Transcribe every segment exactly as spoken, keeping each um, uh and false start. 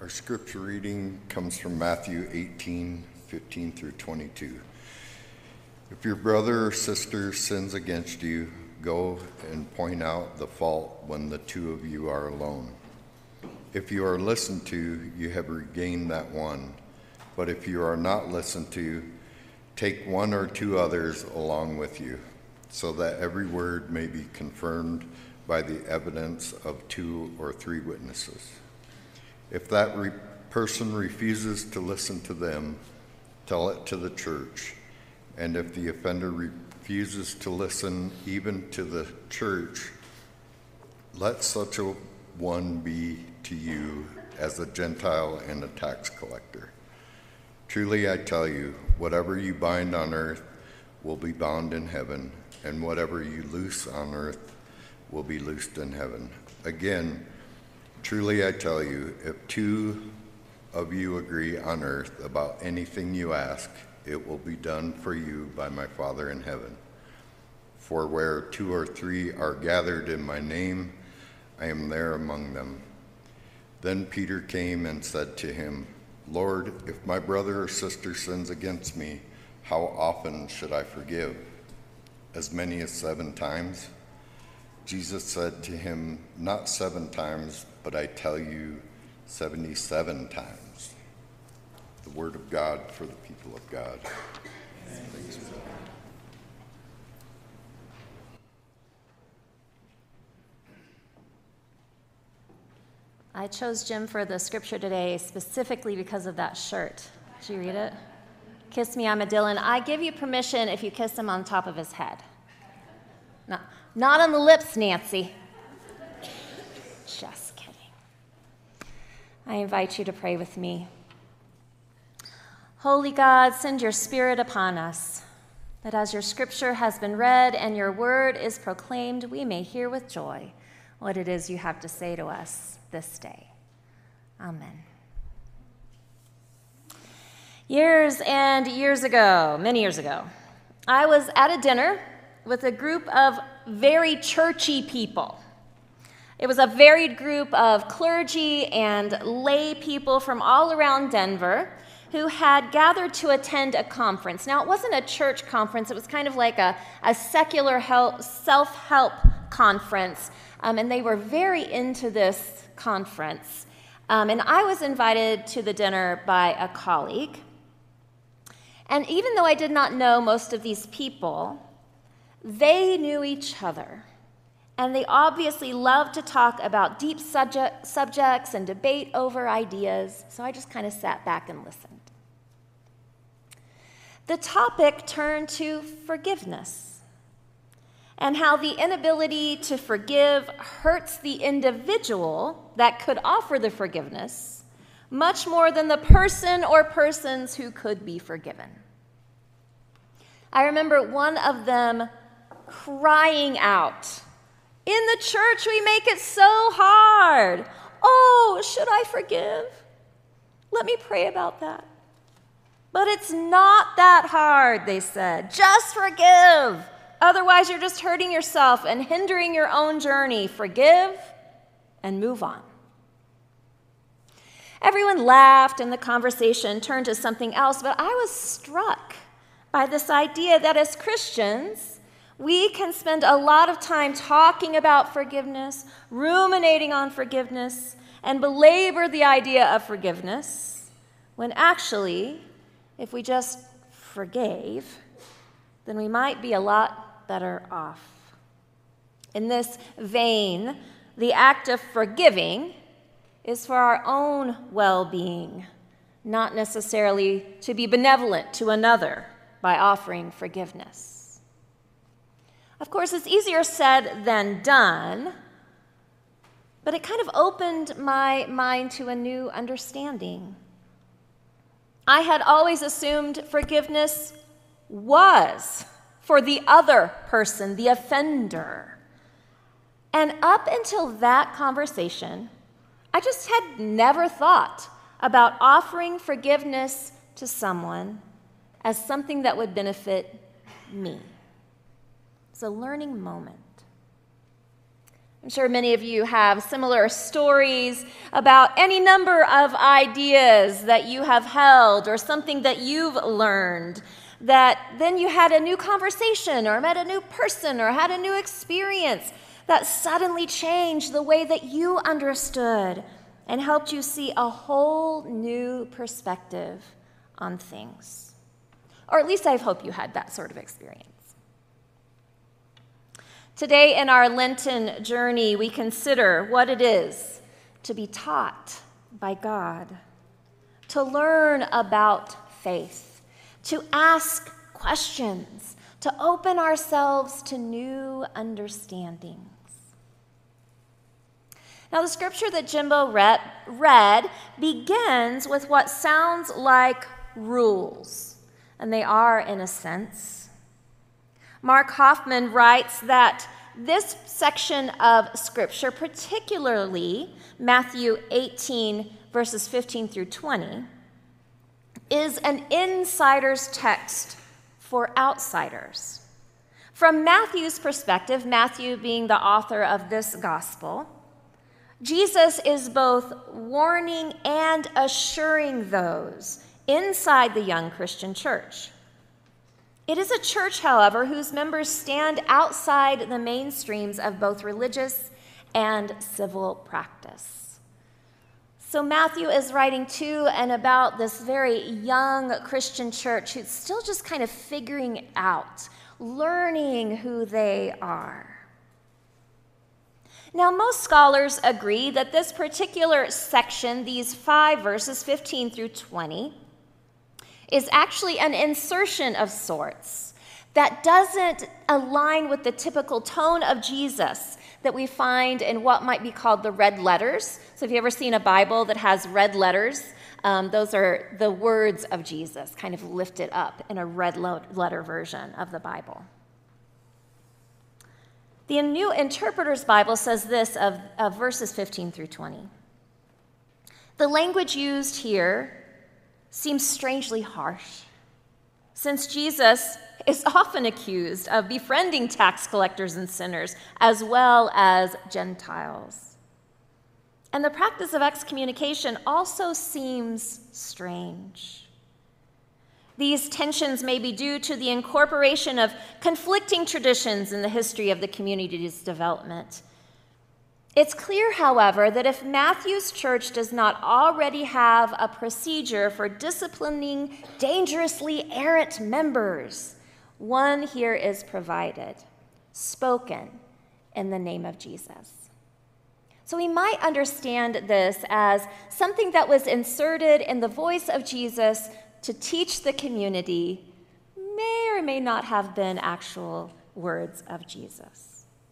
Our scripture reading comes from Matthew eighteen, fifteen through twenty-two. If your brother or sister sins against you, go and point out the fault when the two of you are alone. If you are listened to, you have regained that one. But if you are not listened to, take one or two others along with you, so that every word may be confirmed by the evidence of two or three witnesses. If that re- person refuses to listen to them, tell it to the church. And if the offender refuses to listen even to the church, let such a one be to you as a Gentile and a tax collector. Truly I tell you, whatever you bind on earth will be bound in heaven, and whatever you loose on earth will be loosed in heaven. Again, truly I tell you, if two of you agree on earth about anything you ask, it will be done for you by my Father in heaven. For where two or three are gathered in my name, I am there among them. Then Peter came and said to him, Lord, if my brother or sister sins against me, how often should I forgive? As many as seven times? Jesus said to him, not seven times, but I tell you, seventy-seven times. The word of God for the people of God. Thanks be to God. I chose Jim for the scripture today specifically because of that shirt. Did you read it? Kiss me, I'm a Dylan. I give you permission if you kiss him on top of his head. No, not on the lips, Nancy. Just kidding. I invite you to pray with me. Holy God, send your Spirit upon us, that as your scripture has been read and your word is proclaimed, we may hear with joy what it is you have to say to us this day. Amen. Years and years ago, many years ago, I was at a dinner with a group of very churchy people. It was a varied group of clergy and lay people from all around Denver who had gathered to attend a conference. Now, it wasn't a church conference. It was kind of like a, a secular help, self-help conference, um, and they were very into this conference. Um, and I was invited to the dinner by a colleague. And even though I did not know most of these people, they knew each other. And they obviously loved to talk about deep subject, subjects and debate over ideas. So I just kind of sat back and listened. The topic turned to forgiveness and how the inability to forgive hurts the individual that could offer the forgiveness much more than the person or persons who could be forgiven. I remember one of them crying out, "In the church, we make it so hard. Oh, should I forgive? Let me pray about that." But it's not that hard, they said. Just forgive. Otherwise, you're just hurting yourself and hindering your own journey. Forgive and move on. Everyone laughed and the conversation turned to something else, but I was struck by this idea that as Christians, we can spend a lot of time talking about forgiveness, ruminating on forgiveness, and belabor the idea of forgiveness, when actually, if we just forgave, then we might be a lot better off. In this vein, the act of forgiving is for our own well-being, not necessarily to be benevolent to another by offering forgiveness. Of course, it's easier said than done, but it kind of opened my mind to a new understanding. I had always assumed forgiveness was for the other person, the offender. And up until that conversation, I just had never thought about offering forgiveness to someone as something that would benefit me. It's a learning moment. I'm sure many of you have similar stories about any number of ideas that you have held or something that you've learned, that then you had a new conversation or met a new person or had a new experience that suddenly changed the way that you understood and helped you see a whole new perspective on things. Or at least I hope you had that sort of experience. Today in our Lenten journey, we consider what it is to be taught by God, to learn about faith, to ask questions, to open ourselves to new understandings. Now, the scripture that Jimbo read, read begins with what sounds like rules, and they are in a sense. Mark Hoffman writes that this section of Scripture, particularly Matthew eighteen, verses fifteen through twenty, is an insider's text for outsiders. From Matthew's perspective, Matthew being the author of this gospel, Jesus is both warning and assuring those inside the young Christian church. It is a church, however, whose members stand outside the mainstreams of both religious and civil practice. So Matthew is writing to and about this very young Christian church who's still just kind of figuring out, learning who they are. Now, most scholars agree that this particular section, these five verses, fifteen through twenty, is actually an insertion of sorts that doesn't align with the typical tone of Jesus that we find in what might be called the red letters. So have you ever seen a Bible that has red letters? Um, those are the words of Jesus, kind of lifted up in a red letter version of the Bible. The New Interpreter's Bible says this of, of verses fifteen through twenty. The language used here seems strangely harsh, since Jesus is often accused of befriending tax collectors and sinners, as well as Gentiles. And the practice of excommunication also seems strange. These tensions may be due to the incorporation of conflicting traditions in the history of the community's development. It's clear, however, that if Matthew's church does not already have a procedure for disciplining dangerously errant members, one here is provided, spoken in the name of Jesus. So we might understand this as something that was inserted in the voice of Jesus to teach the community, may or may not have been actual words of Jesus.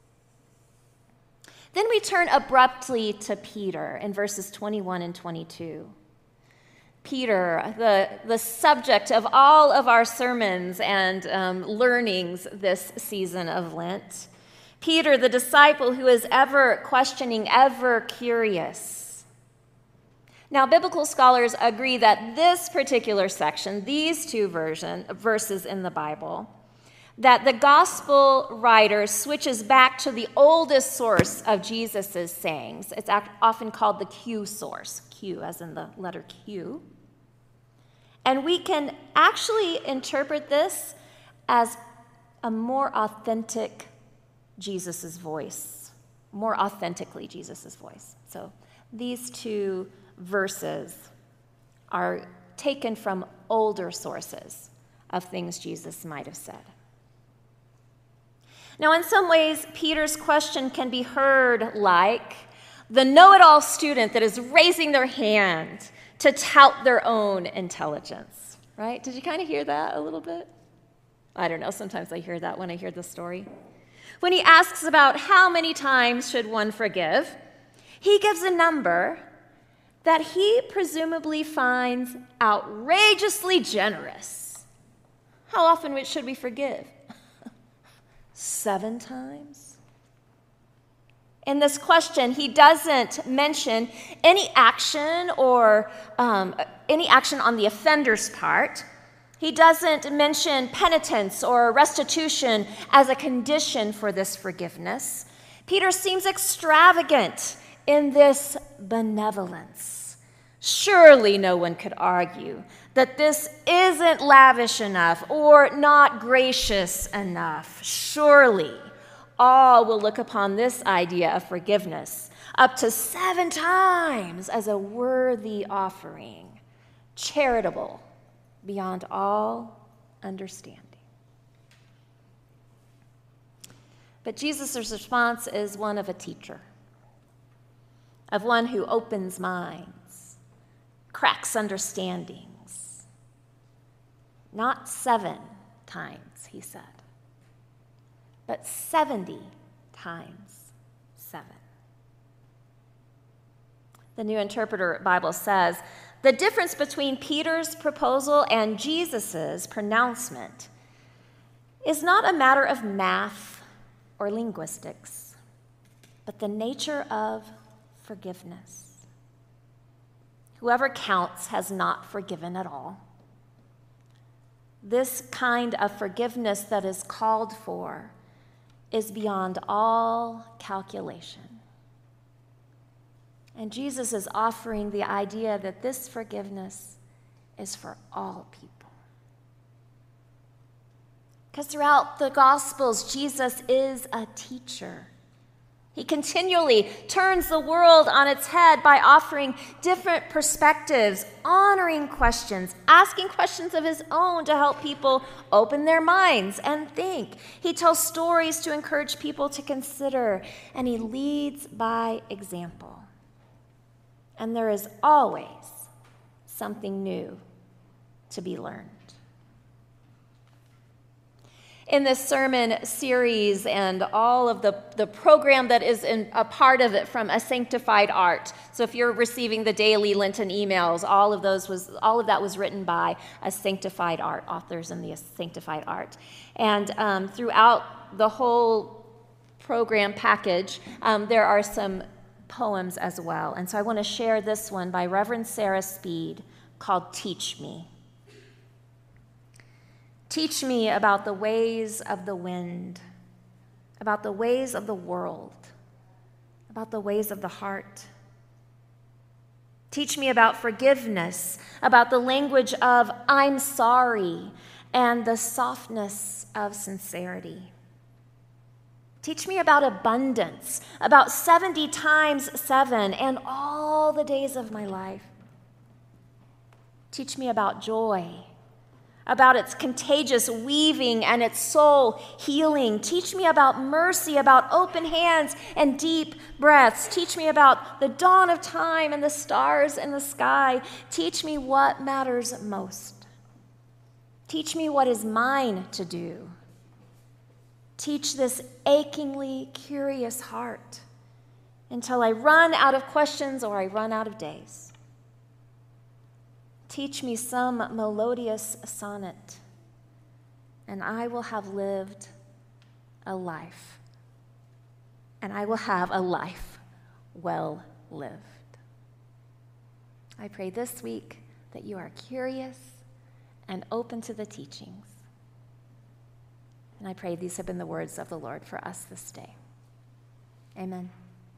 Then we turn abruptly to Peter in verses twenty-one and twenty-two. Peter, the, the subject of all of our sermons and um, learnings this season of Lent. Peter, the disciple who is ever questioning, ever curious. Now, biblical scholars agree that this particular section, these two version, verses in the Bible, that the gospel writer switches back to the oldest source of Jesus' sayings. It's often called the Q source, Q as in the letter Q. And we can actually interpret this as a more authentic Jesus' voice, more authentically Jesus' voice. So these two verses are taken from older sources of things Jesus might have said. Now, in some ways, Peter's question can be heard like the know-it-all student that is raising their hand to tout their own intelligence, right? Did you kind of hear that a little bit? I don't know. Sometimes I hear that when I hear the story. When he asks about how many times should one forgive, he gives a number that he presumably finds outrageously generous. How often should we forgive? Seven times? In this question, he doesn't mention any action or um, any action on the offender's part. He doesn't mention penitence or restitution as a condition for this forgiveness. Peter seems extravagant in this benevolence. Surely no one could argue that this isn't lavish enough or not gracious enough. Surely all will look upon this idea of forgiveness up to seven times as a worthy offering, charitable beyond all understanding. But Jesus' response is one of a teacher, of one who opens minds, cracks understandings. Not seven times, he said, but seventy times seven. The New Interpreter Bible says, the difference between Peter's proposal and Jesus' pronouncement is not a matter of math or linguistics, but the nature of forgiveness. Whoever counts has not forgiven at all. This kind of forgiveness that is called for is beyond all calculation. And Jesus is offering the idea that this forgiveness is for all people. Because throughout the Gospels, Jesus is a teacher. He continually turns the world on its head by offering different perspectives, honoring questions, asking questions of his own to help people open their minds and think. He tells stories to encourage people to consider, and he leads by example. And there is always something new to be learned. In this sermon series and all of the, the program that is in, a part of it from A Sanctified Art. So if you're receiving the daily Lenten emails, all of those was all of that was written by A Sanctified Art, authors in the Sanctified Art. And um, throughout the whole program package, um, there are some poems as well. And so I want to share this one by Reverend Sarah Speed called Teach Me. Teach me about the ways of the wind, about the ways of the world, about the ways of the heart. Teach me about forgiveness, about the language of I'm sorry, and the softness of sincerity. Teach me about abundance, about seventy times seven, and all the days of my life. Teach me about joy, about its contagious weaving and its soul healing. Teach me about mercy, about open hands and deep breaths. Teach me about the dawn of time and the stars in the sky. Teach me what matters most. Teach me what is mine to do. Teach this achingly curious heart until I run out of questions or I run out of days. Teach me some melodious sonnet, and I will have lived a life, and I will have a life well lived. I pray this week that you are curious and open to the teachings. And I pray these have been the words of the Lord for us this day. Amen.